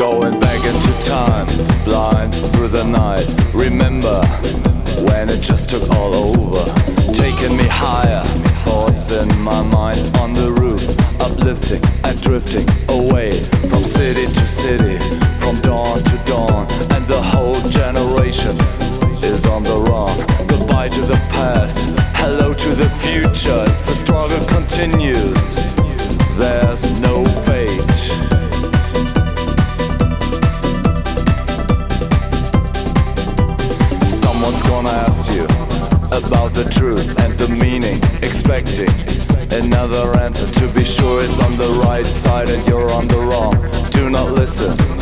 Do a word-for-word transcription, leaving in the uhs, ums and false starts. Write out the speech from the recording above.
Going back into time, blind through the night. Remember when it just took all over, taking me higher, thoughts in my mind on the roof, uplifting and drifting away from city to city, from dawn to dawn, and the whole generation is on the run. Goodbye to the past, hello to the future, as the struggle continues. There's no fate. Someone's gonna ask you about the truth and the meaning, expecting another answer to be sure is on the right side and you're on the wrong. Do not listen